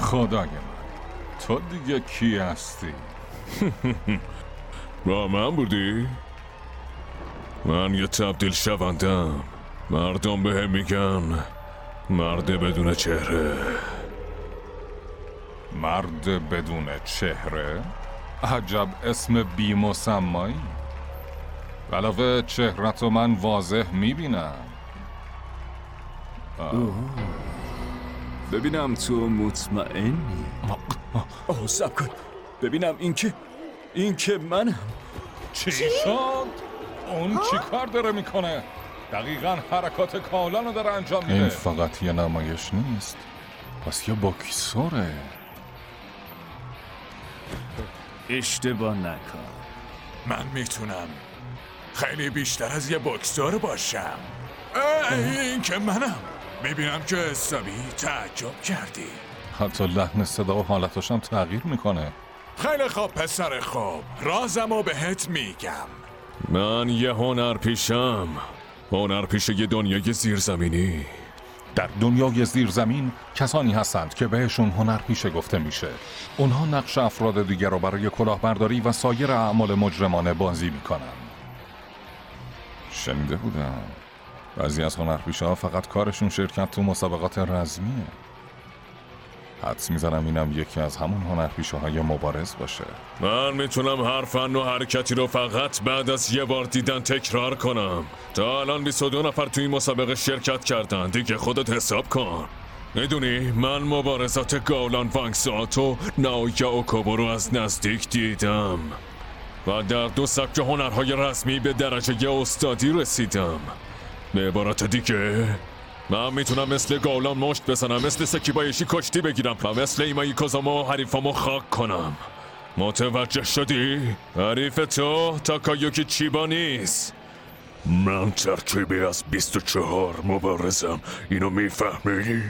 خدای من، تو دیگه کی هستی؟ با من بودی؟ من یه تبدیل شوندم. مردم بهم میگن مرد بدون چهره. مرد بدون چهره؟ عجب اسم بی‌مسمایی. علاوه چهره‌تو من واضح میبینم. ببینم تو مطمئنی؟ سب کن ببینم این که منم. چی شد؟ اون چی کار داره میکنه؟ دقیقاً حرکات کالانو داره انجام میده. این فقط یه نمایش نیست، پس یه باکسوره. اشتباه نکن. من میتونم خیلی بیشتر از یه باکسور باشم. این که منم. میبینم که حسابی تعجب کردی. حتی لحن صدا و حالتاشم تغییر میکنه. خیلی خوب پسر خوب، رازمو بهت میگم. من یه هنرپیشم. هنرپیشه یه دنیای زیرزمینی. در دنیای زیرزمین کسانی هستند که بهشون هنرپیشه گفته میشه. اونها نقش افراد دیگر رو برای کلاهبرداری و سایر اعمال مجرمانه بازی میکنن. شنیده بودم بعضی از هنرپیشه ها فقط کارشون شرکت تو مسابقات رزمیه. حدس میزنم اینم یکی از همون هنرپیشه های مبارز باشه. من میتونم هر فن و حرکتی رو فقط بعد از یه بار دیدن تکرار کنم. تا الان 22 نفر توی این مسابقه شرکت کردن. دیگه خودت حساب کن. میدونی من مبارزات گاولان وانگسات و ناویا اوکوبو رو از نزدیک دیدم و در 2 سبک هنرهای رسمی به درجه استادی رسیدم. به عبارت دیگه من میتونم مثل گاولان مشت بزنم، مثل سکیبایشی کشتی بگیرم و مثل ایمایی کوزامو حریفامو خاک کنم. متوجه شدی؟ حریف تو تاکایوکی چیبا نیست. من ترکیبی از 24 مبارزم. اینو میفهمی؟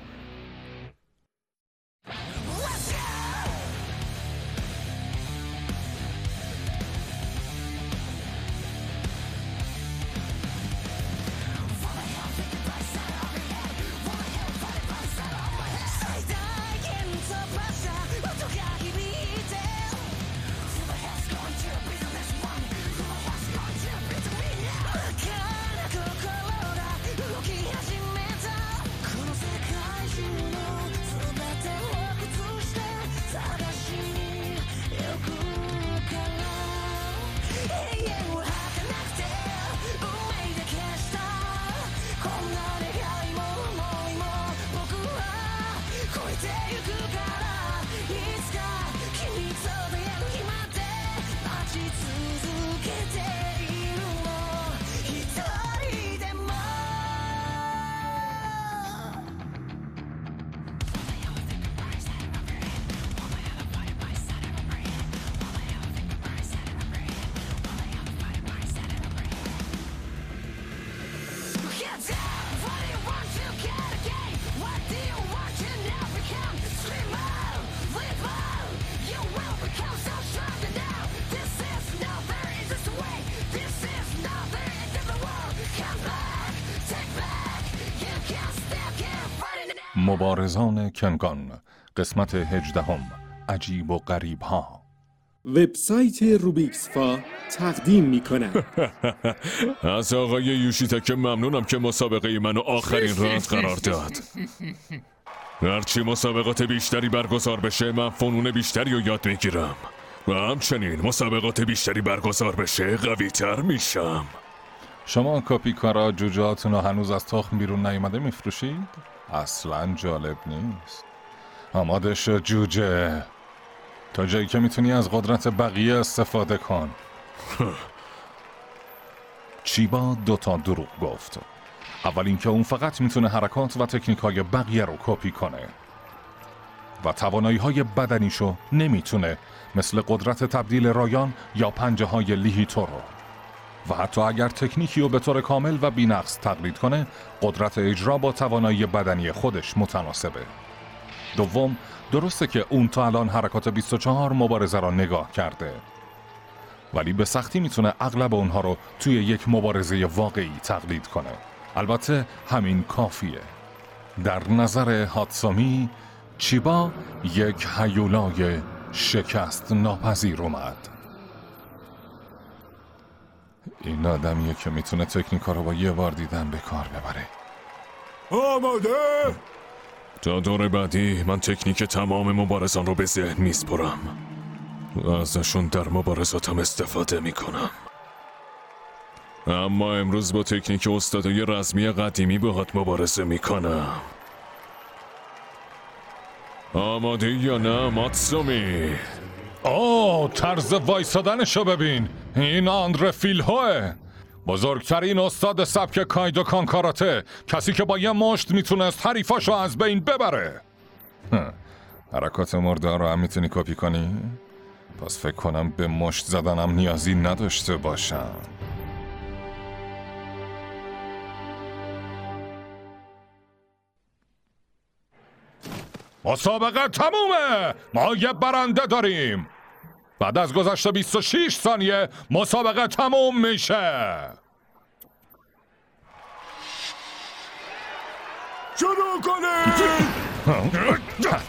مبارزان کنگان، قسمت 18، عجیب و غریب ها. وبسایت روبیکسفا تقدیم می‌کند. از آقای یوشیتاکه ممنونم که مسابقه منو آخرین راند قرار داد. هرچی مسابقات بیشتری برگزار بشه من فنون بیشتری رو یاد میگیرم و همچنین مسابقات بیشتری برگزار بشه قوی‌تر میشم. شما کاپیکارا جوجهاتون رو هنوز از تخم بیرون نیومده میفروشید؟ اصلا جالب نیست. آماده شو جوجه، تا جایی که میتونی از قدرت بقیه استفاده کن. چیبا 2 دروغ گفت. اول اینکه اون فقط میتونه حرکات و تکنیک های بقیه رو کپی کنه و توانایی های بدنیشو نمیتونه، مثل قدرت تبدیل رایان یا پنجه های لیهیتورو. و حتی اگر تکنیکی رو به طور کامل و بی‌نقص تقلید کنه، قدرت اجرا با توانایی بدنی خودش متناسبه. دوم، درسته که اون تا الان حرکات 24 مبارزه را نگاه کرده، ولی به سختی میتونه اغلب اونها رو توی یک مبارزه واقعی تقلید کنه. البته همین کافیه. در نظر هاتسامی چیبا یک هیولای شکست ناپذیر اومد. این آدمیه که میتونه تکنیکا رو با یه بار دیدن به کار ببره. آماده؟ تا دور بعدی من تکنیک تمام مبارزان رو به ذهن میسپرم و ازشون در مبارزاتم استفاده میکنم. اما امروز با تکنیک استادای رزمی قدیمی باهات مبارزه میکنم. آماده یا نه ماتسومی؟ طرز وایسادنشو ببین. این آندره فیلهوه، بزرگترین استاد سبک کایدوکان کاراته، کسی که با یه مشت میتونست حریفاشو از بین ببره. حرکات مرده رو هم میتونی کپی کنی؟ پس فکر کنم به مشت زدنم نیازی نداشته باشم. مسابقه تمومه. ما یه برنده داریم. بعد از گذشت 26 ثانیه مسابقه تموم میشه. شروع کنید!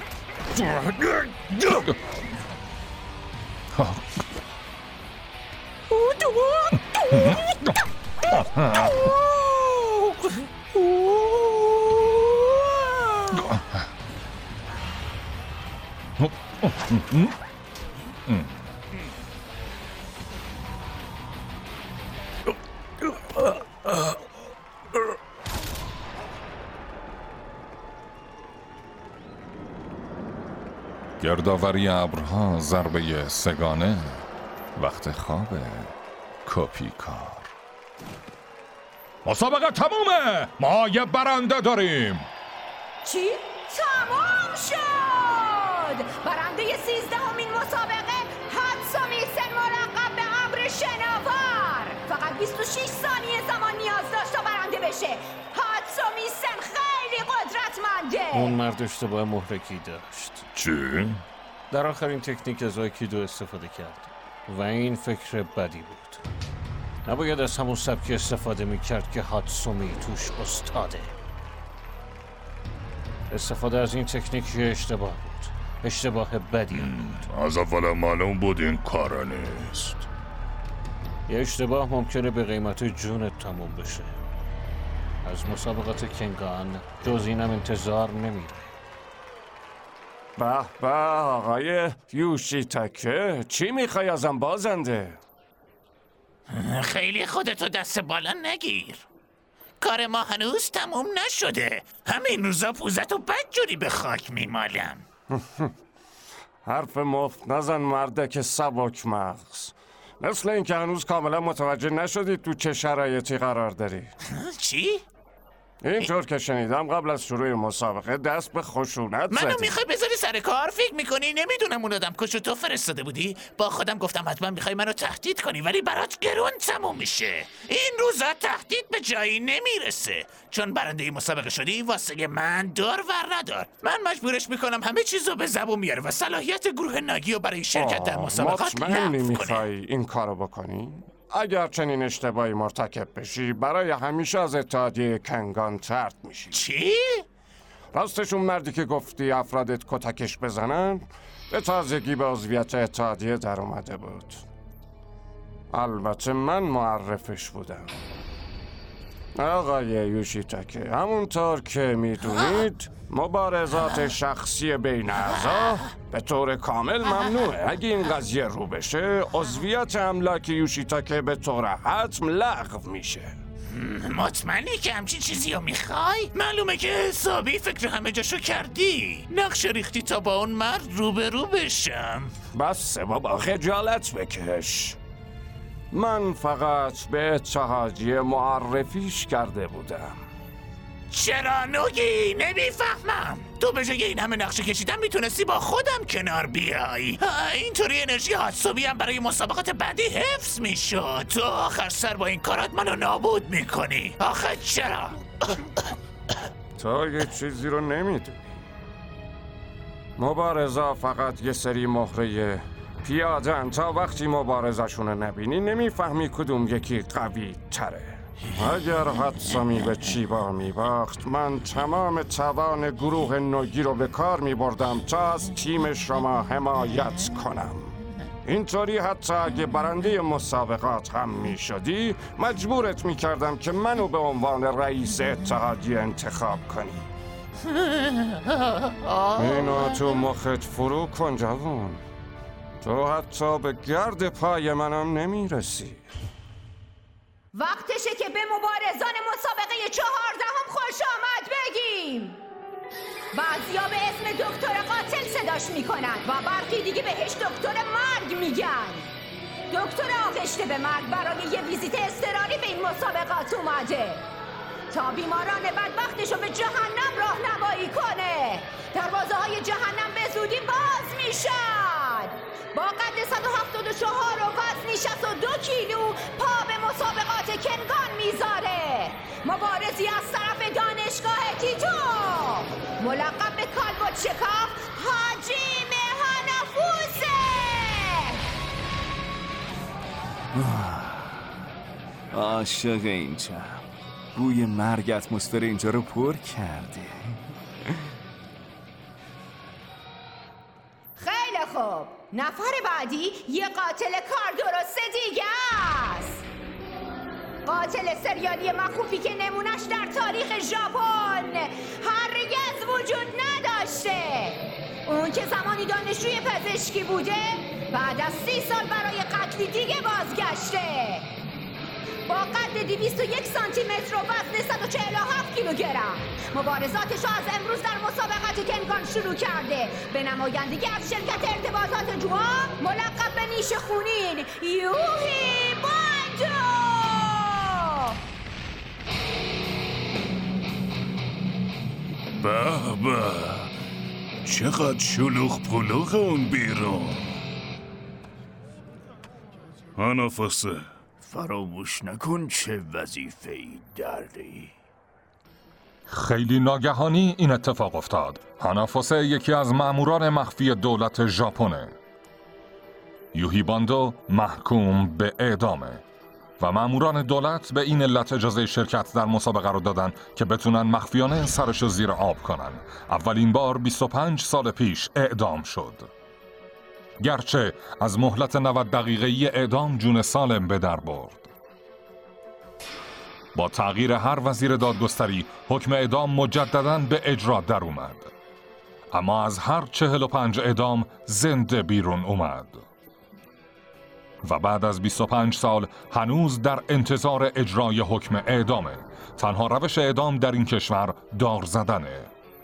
گردآوری ابرها، ضربه سگانه، وقت خوابه، کپی کار. مسابقه تمومه. ما یه برنده داریم. چی؟ تمام شد! برنده 13مین مسابقه هاتسومی سن، ملقب به ابر شناور. فقط 26 ثانیه زمان نیاز داشت تا برنده بشه. هاتسومی سن خیلی قدرتمنده. اون مرد اشتباه محرکی داشت. چی؟ در آخرین تکنیک از آیکیدو استفاده کرد و این فکر بدی بود. نباید از همون سبکی استفاده میکرد که هاتسومی توش استاده. استفاده از این تکنیک یه اشتباه بود. اشتباه بدی بود. از اول معلوم بود این کار نیست. یه اشتباه ممکنه به قیمت جونت تموم بشه. از مسابقات کنگان جز اینم انتظار نمیره. به به آقای یوشیتاکه، چی میخوای ازم بازنده؟ خیلی خودتو دست بالا نگیر. کار ما هنوز تموم نشده. همین روزا پوزتو بدجوری به خاک میمالم. حرف مفت نزن مردک سبک مغز. مثل این که هنوز کاملا متوجه نشدی تو چه شرایطی قرار داری. چی؟ اینطور که شنیدم قبل از شروع مسابقه دست به خشونت زدی. منو میخوای بذاری سر کار؟ فکر میکنی نمیدونم اون آدم کشو تو فرستاده بودی؟ با خودم گفتم حتما میخوای منو تهدید کنی، ولی برات گرون تموم میشه. این روزا تهدید به جایی نمیرسه. چون برنده مسابقه شدی واسه من دار ور ندار. من مجبورش میکنم همه چیزو به زبون میاره و صلاحیت گروه ناگیو برای شرکت در مسابقات مطمئنی لغو میخوای کنه. این کارو بکنی؟ اگر چنین اشتباهی مرتکب بشی برای همیشه از اتحادیه کنگان طرد میشی. چی؟ راستش اون مردی که گفتی افرادت کتکش بزنن به تازگی به عضویت اتحادیه در اومده بود. البته من معرفش بودم. آقای یوشیتاکه، همونطور که میدونید مبارزات شخصی بین اعضا به طور کامل ممنوعه. اگه این قضیه رو بشه عضویت املاک یوشیتاکه به طور حتم لغو میشه. مطمئنی که همچین چیزی رو میخوای؟ معلومه که حسابی فکر همه جاشو کردی. نقشه ریختی تا با اون مرد روبرو بشم. بس بابا خجالت بکش. من فقط به اتحادیه معرفیش کرده بودم. چرا نوگی؟ نمیفهمم. تو به جای این همه نقشه کشیدن میتونستی با خودم کنار بیای. اینطوری انرژی هاتسومی هم برای مسابقات بعدی حفظ میشد. تو آخر سر با این کارات منو نابود میکنی. آخه چرا؟ تو یه چیزی رو نمیدونی. مبارزا فقط یه سری مهره پیادن. تا وقتی مبارزشون رو نبینی نمیفهمی کدوم یکی قوی تره. اگر حدسامی به چیبا میباخت من تمام توان گروه نوگی رو به کار میبردم تا از تیم شما حمایت کنم. اینطوری حتی اگه برنده مسابقات هم میشدی مجبورت میکردم که منو به عنوان رئیس اتحادیه انتخاب کنی. اینو تو مخت فرو کن جوان. تو حتی به گرد پای منم نمیرسی. وقتشه که به مبارزان مسابقه 14 خوش آمد بگیم. بعضیا به اسم دکتر قاتل صداش میکنن و برخی دیگه بهش دکتر مرگ میگن. دکتر آغشته به مرگ برای یه ویزیت اضطراری به این مسابقات اومده تا بیماران بدبختشو به جهنم راهنمایی کنه. دروازه های جهنم به زودی باز میشن. با قد 174 و وزنی 62 کیلو پا به مسابقات کنگان میذاره. مبارزی از طرف دانشگاه تیتو ملقب به کالبد شکاف حاجیم هانافوسه. عاشق اینجا. بوی مرگ اتمسفر اینجا رو پر کرده. خیلی خوب. نفر بعدی یه قاتل کار درست دیگه است. قاتل سریالی مخوفی که نمونش در تاریخ ژاپن هرگز وجود نداشته. اون که زمانی دانشجوی پزشکی بوده بعد از 30 سال برای قتل دیگه بازگشته. با قد 201 سانتی متر و وزن 147 کیلوگرم مبارزاتش رو از امروز در مسابقات کنگان شروع کرده. به نمایندگی از شرکت ارتباطات جوا ملقب به نیش خونین یوهی باندو. به چقدر شلوغ پلوغ اون بیرون. هانافوسه فراموش نکن چه وظیفه‌ای داری. خیلی ناگهانی این اتفاق افتاد. هانافوسه یکی از ماموران مخفی دولت ژاپنه. یوهی باندو محکوم به اعدامه و ماموران دولت به این علت اجازه شرکت در مسابقه رو دادن که بتونن مخفیانه سرشو زیر آب کنن. اولین بار 25 سال پیش اعدام شد. گرچه از مهلت 90 دقیقه‌ای اعدام جون سالم به در برد. با تغییر هر وزیر دادگستری حکم اعدام مجدداً به اجرا در اومد. اما از هر 45 اعدام زنده بیرون اومد. و بعد از 25 سال هنوز در انتظار اجرای حکم اعدامه. تنها روش اعدام در این کشور دار زدنه.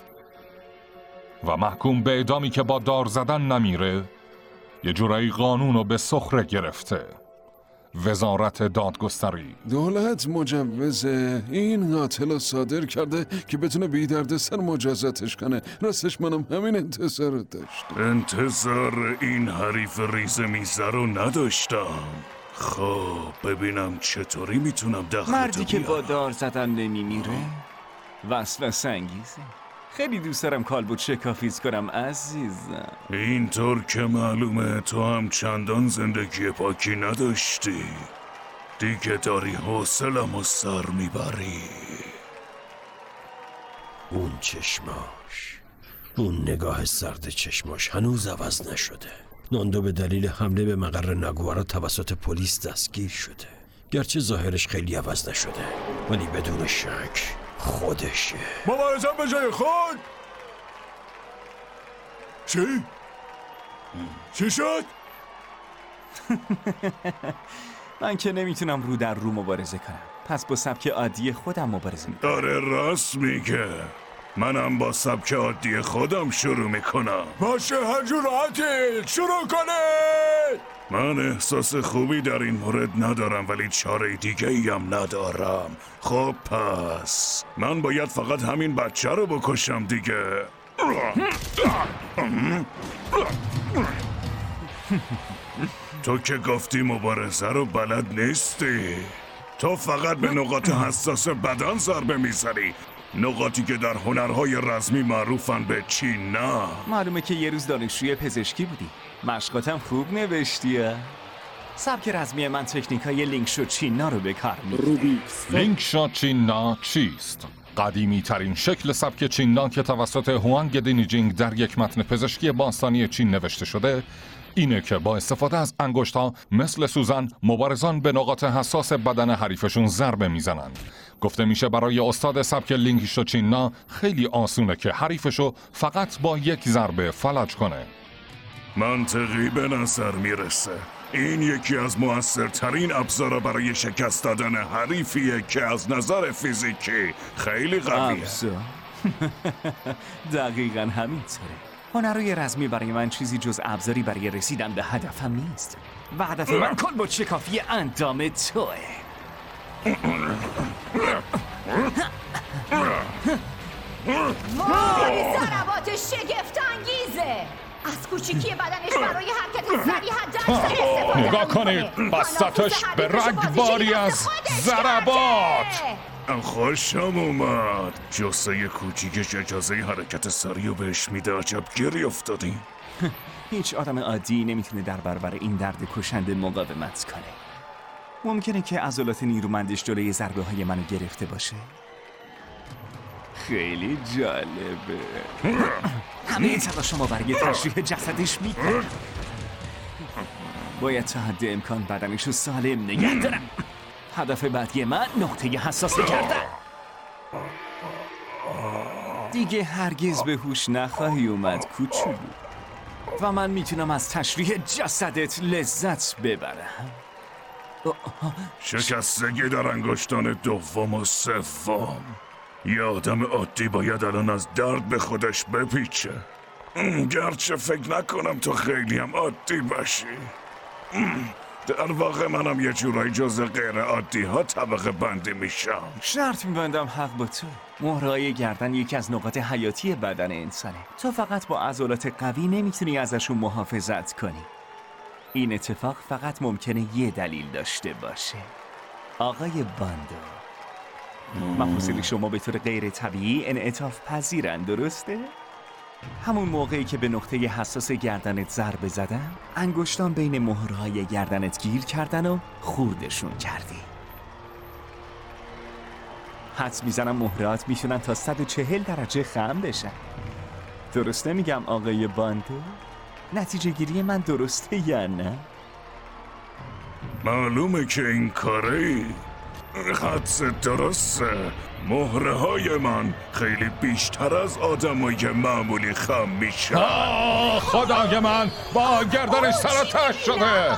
و محکوم به اعدامی که با دار زدن نمیره یه جورایی قانونو به سخره گرفته. وزارت دادگستری دولت مجوز این قاتل رو صادر کرده که بتونه بی دردسر مجازاتش کنه. راستش منم همین انتظار رو داشتم. انتظار این حریف ریز میزه رو نداشتم. خب ببینم چطوری میتونم دخلتو مردی که با بیارم. دار زدن نمیمیره وسوسه انگیزه. خیلی دوست دارم کالبد شکافیز کنم عزیزم. اینطور که معلومه تو هم چندان زندگی پاکی نداشتی. دیگه داری حوصله‌مو و سر میبری. اون چشماش، اون نگاه سرد چشماش هنوز عوض نشده. ناندو به دلیل حمله به مقر ناگوارا توسط پلیس دستگیر شده. گرچه ظاهرش خیلی عوض نشده ولی بدون شک خودشه. مبارزه به جای خود. چی شد؟ من که نمیتونم رو در رو مبارزه کنم، پس با سبک عادی خودم مبارزه میکنم. داره راست میگه. منم با سبک عادی خودم شروع میکنم. باشه هر جور راحتی شروع کنید. من احساس خوبی در این مورد ندارم ولی چاره دیگه ایم ندارم. خب پس من باید فقط همین بچه رو بکشم دیگه. تو که گفتی مبارزه رو بلد نیستی. تو فقط به نقاط حساس بدن ضربه میزنی. نقاطی که در هنرهای رزمی معروفن به چی نه. معلومه که یه روز دانشجوی پزشکی بودی. مشقاتم خوب نوشتی. سبک رزمی من تکنیکای لینک شو چینا رو به کار می‌گیره. روبیکس لینک شو چینا چیست؟ قدیمی ترین شکل سبک چینا که توسط هوانگ دینیجینگ در یک متن پزشکی باستانی چین نوشته شده اینه که با استفاده از انگشت‌ها مثل سوزن مبارزان به نقاط حساس بدن حریفشون ضربه میزنند. گفته میشه برای استاد سبک لینک شو چینا خیلی آسونه که حریفشو فقط با یک ضربه فلج کنه. منطقی به نظر میرسه. این یکی از مؤثرترین ابزارا برای شکست دادن حریفیه که از نظر فیزیکی خیلی قویه. دقیقاً همینطوره. هنرهای رزمی برای من چیزی جز ابزاری برای رسیدن به هدفم نیست و هدف من کلبد شکافی اندام توه. وای ضربات شگفت انگیزه. از کوچیکی بدنش برای حرکت سریع حداکثر استفاده نگاه کنید، بسطش به رگباری از ضربات. خوشم اومد. جسه کوچیکش اجازه حرکت سریع بهش میده. عجب گیری افتادیم. هیچ آدم عادی نمیتونه در برابر این درد کشنده مقاومت کنه. ممکنه که عضلات نیرومندش جلوی ضربه های منو گرفته باشه. خیلی جالبه. همه تلاشمو برای تشریح جسدش میکنم. باید تا حد امکان بدنشو سالم نگه دارم. هدف بعدی من نقطه حساس کردن. دیگه هرگز به هوش نخواهی اومد کوچولو و من میتونم از تشریح جسدت لذت ببرم. شکستگی در انگشتان دوم و سوم. یه آدم عادی باید الان از درد به خودش بپیچه. گرچه فکر نکنم تو خیلی هم عادی باشی. در واقع منم یه جورایی جز غیر عادی ها طبقه بندی میشم. شرط میبندم حق با تو. مهرهای گردن یکی از نقاط حیاتی بدن انسانه. تو فقط با عضلات قوی نمیتونی ازشون محافظت کنی. این اتفاق فقط ممکنه یه دلیل داشته باشه. آقای باندو، مفاصل شما به طور غیر طبیعی انعطاف پذیرن، درسته؟ همون موقعی که به نقطه حساس گردنت ضربه زدم، انگشتان بین مهرهای گردنت گیر کردن و خوردشون کردی. حدس میزنم مهرات میتونن تا 140 درجه خم بشن. درسته میگم آقای باندو؟ نتیجه گیری من درسته یا نه؟ معلومه که این کاری حدس درسته. مهره های من خیلی بیشتر از آدمای معمولی خم میشن. خدای من، با گردنش سرطش شده.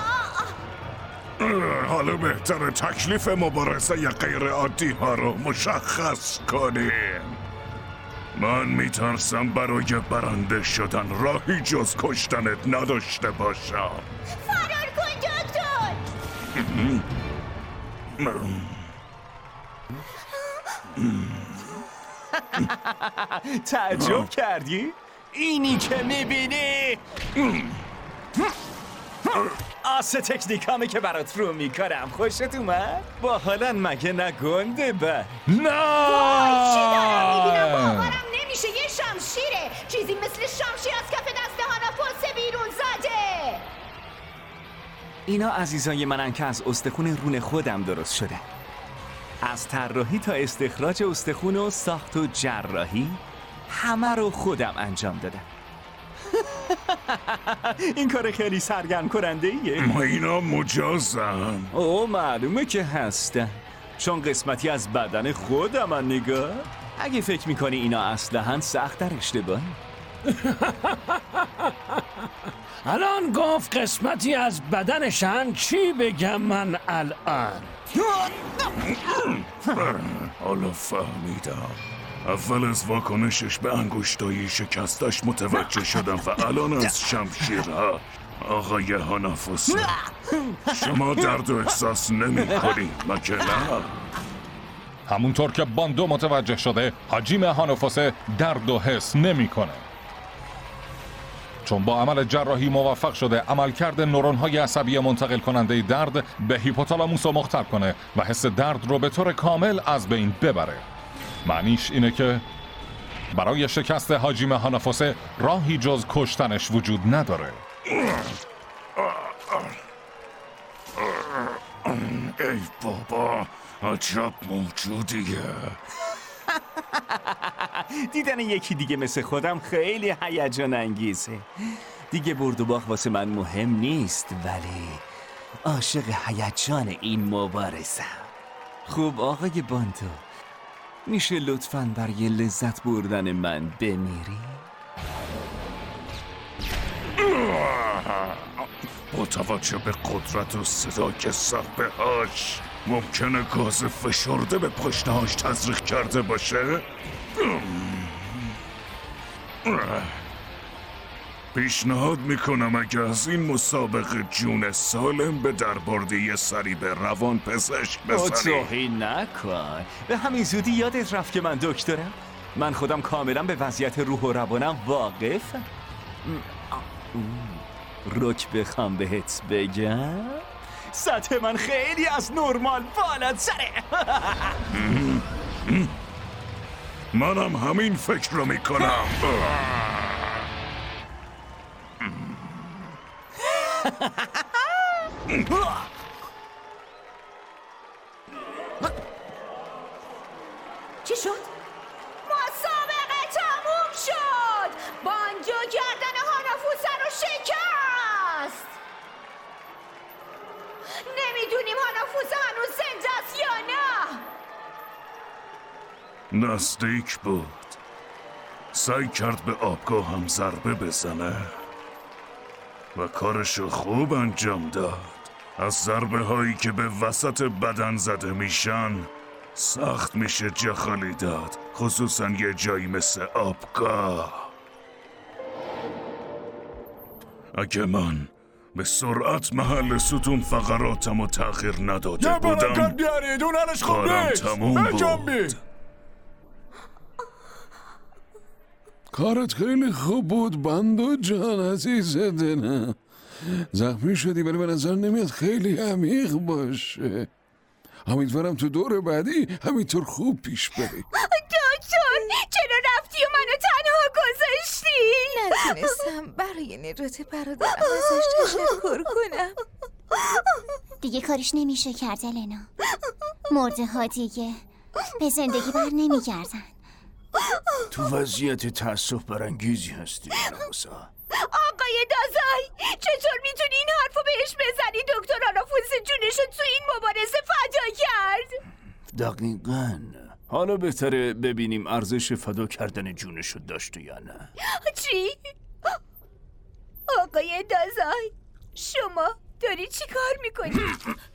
حالا بهتره تکلیف مبارزه غیر عادی ها رو مشخص کنیم. من میترسم برای برنده شدن راهی جز کشتنت نداشته باشم. فرار کن دکتر. تعجب کردی؟ اینی که میبینی آس تکنیکامه که برات رو میکارم. خوشت اومد؟ با حالا مگه نگنده با؟ نه! چی دارم میبینم؟ باورم نمیشه. یه شمشیره. چیزی مثل شمشیر از کف دست هانافوسه بیرون زده. اینا عزیزای منن که از استخون رون خودم درست شده. از طراحی تا استخراج استخون و ساخت و جراحی همه رو خودم انجام دادم. این کار خیلی سرگرم کننده ایه. ما اینا مجازن. اوه معلومه که هستن، چون قسمتی از بدن خودم نگاه. اگه فکر میکنی اینا اصلا سخت در اشتباهی. الان گفت قسمتی از بدنشن، چی بگم من الان؟ حالا فهمیدم. اول از واکنشش به انگشتای شکستش متوجه شدم و الان از شمشیرها. آقای هانافوسه، شما درد و احساس نمی کنی مگه نه؟ همونطور که باندو متوجه شده، حاجیم هانافوسه درد و حس نمیکنه. چون با عمل جراحی موفق شده عملکرد نورون‌های عصبی منتقل کننده درد به هیپوتالاموس رو مختل کنه و حس درد رو به طور کامل از بین ببره. معنیش اینه که برای شکست حاجیم هانافوسه راهی جز کشتنش وجود نداره. ای بابا عجب موجودیه. دیدن یکی دیگه مثل خودم خیلی هیجان انگیزه. دیگه برد و باخت واسه من مهم نیست، ولی عاشق هیجان این مبارزم. خوب آقای باندو، میشه لطفاً برای لذت بردن من بمیری؟ با توجه به قدرت و صدای ضربه هاش ممکنه گاز فشرده به پشتهاش تزریق کرده باشه؟ پیشنهاد میکنم اگه از این مسابقه جون سالم به دربردی یه سری به روان پزشک بزنی. توهی نکن، به همین زودی یادت رفت که من دکترم؟ من خودم کاملا به وضعیت روح و روانم واقفم. رک بخوام بهت بگم سطح من خیلی از نرمال بالاتره. منم همین فکر رو میکنم. چی شد؟ مسابقه تموم شد. بانجو گردن هانافوسه رو شکست. نمیدونیم هانافوسه هنوز زنده است یا نه. نزدیک بود. سعی کرد به آبگاه هم ضربه بزنه و کارشو خوب انجام داد. از ضربه هایی که به وسط بدن زده میشن سخت میشه جا خالی داد، خصوصا یه جایی مثل آبگاه. اگه من به سرعت محل ستون فقراتم و تغییر نداده بودم کارم تموم بود. کارت خیلی خوب بود باندو جان عزیز دلم. زخمی شدی ولی به نظر نمیاد خیلی عمیق باشه. امیدوارم تو دور بعدی همینطور خوب پیش بری. دکتر چرا رفتی و منو تنها گذاشتی؟ نتونستم برای نجات برادرم ازش تشکر کنم. دیگه کارش نمیشه کرد النا. مرده ها دیگه به زندگی بر نمیگردن. تو وضعیت تأسف برانگیزی هستی ناموسا. آقای دازای چطور میتونی این حرفو بهش بزنی؟ دکتر هانافوس جونشو تو این مبارزه فدا کرد. دقیقاً. حالا بهتره ببینیم ارزش فدا کردن جونشو داشته یا نه. چی؟ آقای دازای شما داری چی کار میکنی؟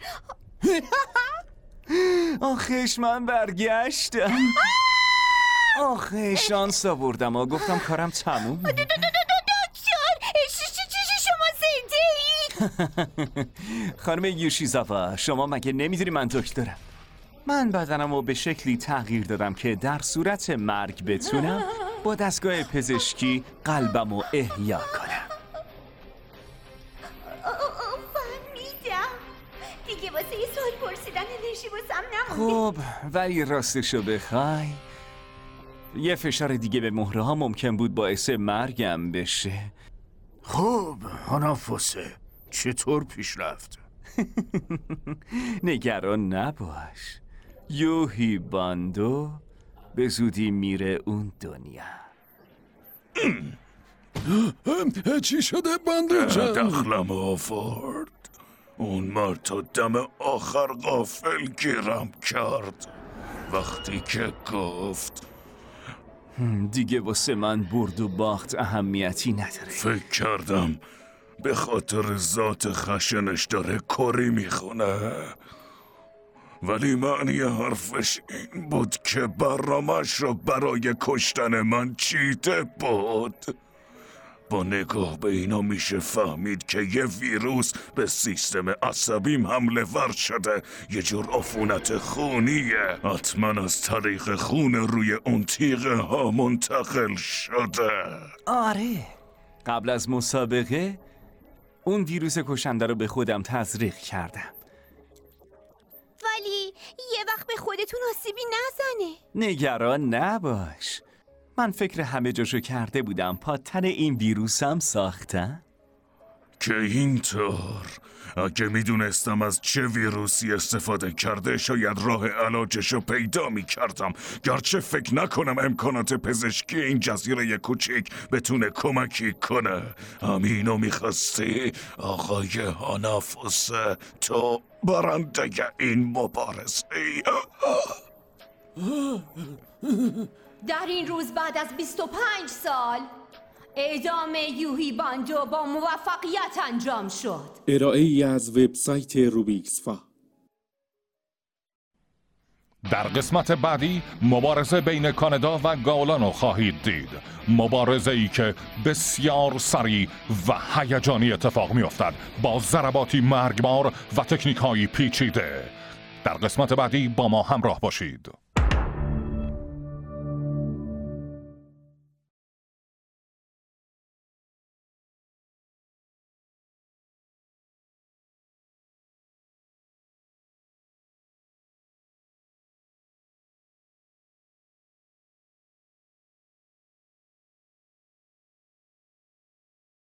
آخیش من برگشتم. آخه شانس آوردم و گفتم کارم تموم. دکتر شما زنده ای؟ خانم یوشیزاوا شما مگه نمیدونی من دکترم؟ من بدنم رو به شکلی تغییر دادم که در صورت مرگ بتونم با دستگاه پزشکی قلبم رو احیا کنم. فهمیدم. دیگه واسه یه سوال پرسیدن انرژی واسم نمونده. خب ولی راستشو بخوای یه فشار دیگه به مهره ها ممکن بود باعث مرگم بشه. خب هانافوسه چطور پیش رفت؟ نگران نباش، یوهی باندو به زودی میره اون دنیا. چی شده باندو جان؟ دخلم آورد. اون مرد تا دم آخر غافل گیرم کرد وقتی که گفت دیگه واسه من برد و باخت اهمیتی نداره. فکر کردم به خاطر ذات خشنش داره کری میخونه، ولی معنی حرفش این بود که برنامه‌اش رو برای کشتن من چیده بود. با نگاه به اینا میشه فهمید که یه ویروس به سیستم عصبیم حمله ور شده، یه جور عفونت خونیه، حتما از طریق خون روی اون تیغه ها منتقل شده. آره قبل از مسابقه اون ویروس کشنده رو به خودم تزریق کردم. ولی یه وقت به خودتون آسیبی نزنه. نگران نباش، من فکر همه جاشو کرده بودم، پاتن این ویروسم ساختم. که اینطور اگه میدونستم از چه ویروسی استفاده کرده شاید راه علاجشو پیدا میکردم. گرچه فکر نکنم امکانات پزشکی این جزیره کوچیک بتونه کمکی کنه. همینو میخواستی آقای هانافوس، تو برنده این مبارزه. در این روز بعد از 25 سال اعدام یوهی باندو با موفقیت انجام شد. ارائه ای از وبسایت روبیکسفا. در قسمت بعدی مبارزه بین کانادا و گاولانو خواهید دید. مبارزه ای که بسیار سریع و هیجانی اتفاق می افتد با ضرباتی مرگبار و تکنیک های پیچیده. در قسمت بعدی با ما همراه باشید.